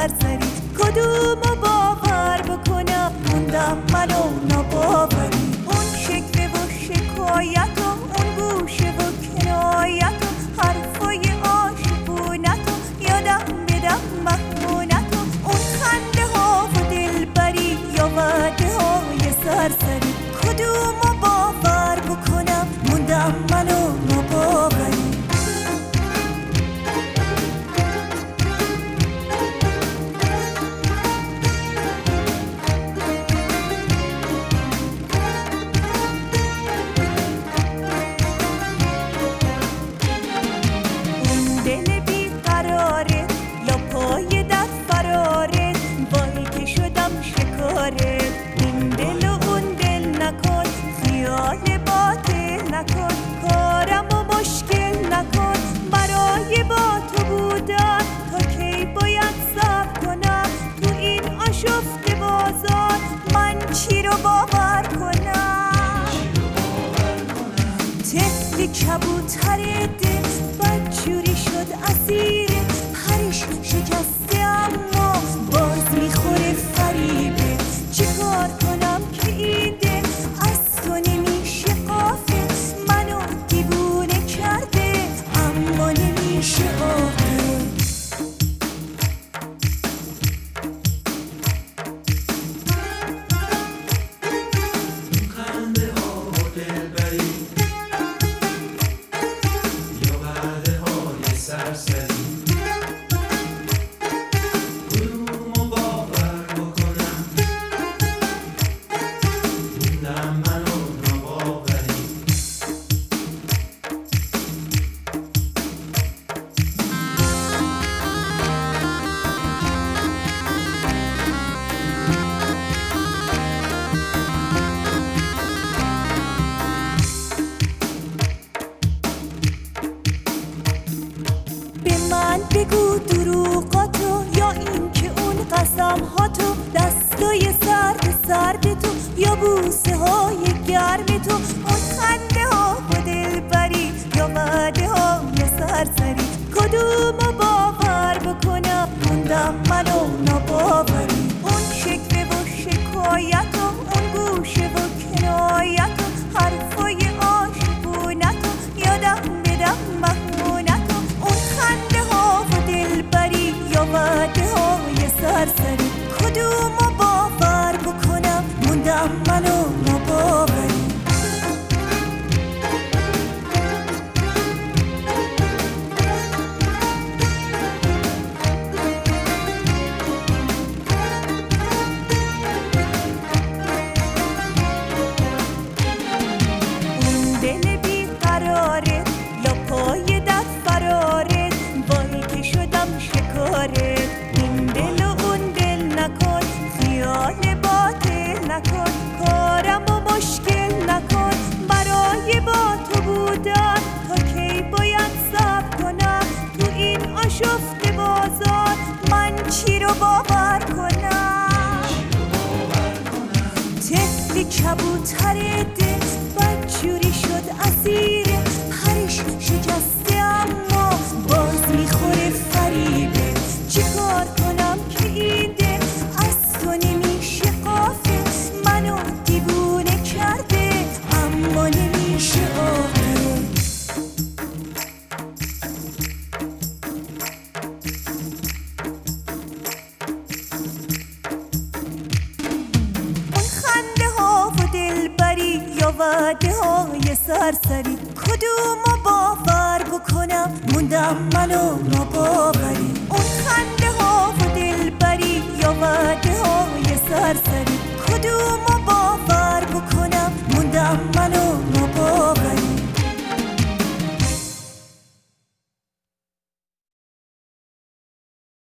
سرسری، کدومو باور بکنم موندم منو ناباوری. اون شکوه و شکایت و اون گوشه و کنایت و حرفای عاشقونت و یادم بدم محمونت و اون خنده ها و دلبری یا وعده های سرسری، کدومو باور بکنم موندم منو ناباوری. این دل و اون دل نکن، خیال باطل نکن، کارم و مشکل نکن، برای با تو بودن تا کی باید صبر کنم تو این آشفته بازار، من چی رو باور کنم؟ طفل کبوتر دل بدجوری شد اسیر پرش شکسته، اما باز میخوره فریبه. چی کار کنم که این دل از تو نمیشه غافل، منو دیوونه کرده اما نمیشه عاقل. خنده ها و دلبری یا وعده های سرسری، کدومو باور بکنم موندم منو ناباوری. به من بگو دروغاتو یا این که اون قسم هاتو، دستای سرد تو یا بوسه های گرم تو، اون خنده ها و دلبری یا وعده های سرسری، کدومو باور بکنم موندم منو ناباوری. اون شکوه و شکایت و اون گوشه و کنایت و حرفای عاشقونت و یادم بدم محمونت و اون خنده ها و دلبری یا وعده های سرسری، کدومو باور بکنم موندم منو ناباوری. اون دل بیقراره یا پای دست فراره، وای که شدم شکاره. این دل و اون دل نکن، خیال باطل نکن، کارم و مشکل نکن، برای با تو بودن تا کی باید صبر کنم تو این آشفته بازار، من چی رو باور کنم؟ طفل کبوتر دل بدجوری شد اسیر پرش شکسته، اما باز میخوره فریبه. چی کار کنم که این دل از تو نمیشه غافل، منو دیوونه کرده اما نمیشه عاقل. اون خنده ها و دلبری یا وعده های سرسری، کدومو باور بکنم موندم منو